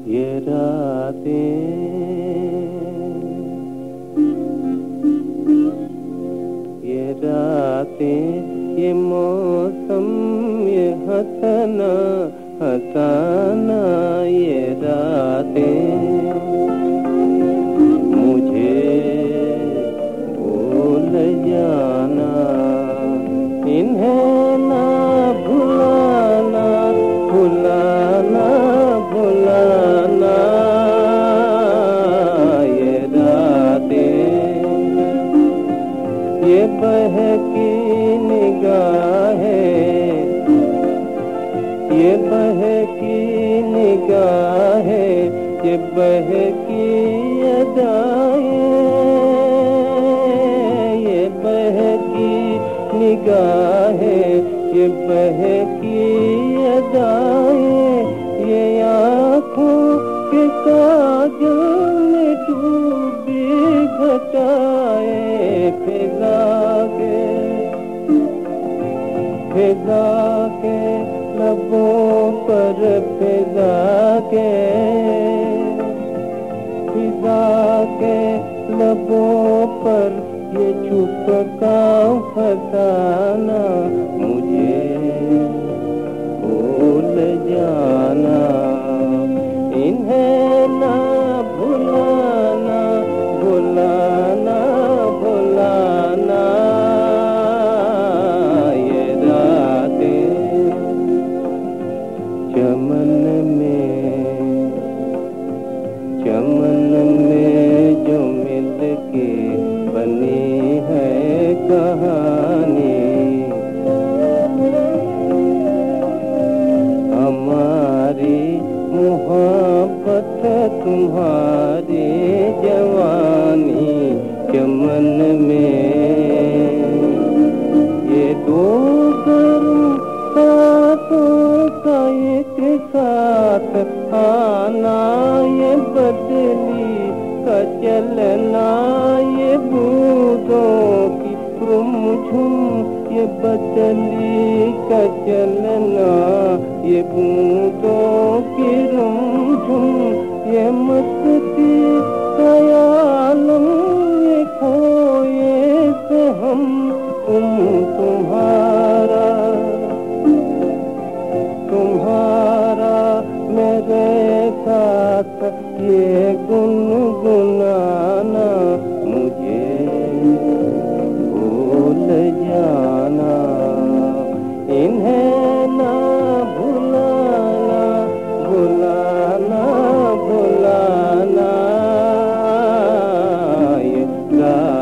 ये रातें, ये रातें, ये मौसम, ये हंसना हंसाना, ये रातें मुझे भूल जाना, इन्हें ना भुलाना, भुलाना, भुलाना। ये रातें, ये बहकी निगाहें, ये बहकी निगाहें, ये बहकी अदाएं, ये बहकी निगाहें, ये बहकी अदाएं, ये आँखों के काजल में डूबी घटाएं, फिजा के लबों पर, फिजा के लबों पर ये चुप का फसाना, मुझे भूल जाना, इन्हें ना भुलाना, भुलाना, भुलाना। ये रातें चमन में जो मिल के बनी है कहानी, हमारी मोहब्बत तुम्हारी जवानी, चमन में ये दो गर्म साथों का एक साथ आना, ये बदली का चलना, ये बूंदों की रुमझुम, ये बदली का चलना, ये बूंदों की रुमझुम, ये मस्ती ख्यालों, ये खोए से हम तुम्हारा मेरे साथ ये गुनगुनाना, मुझे भूल जाना, इन्हें ना भुलाना, भुलाना, भुलाना। ये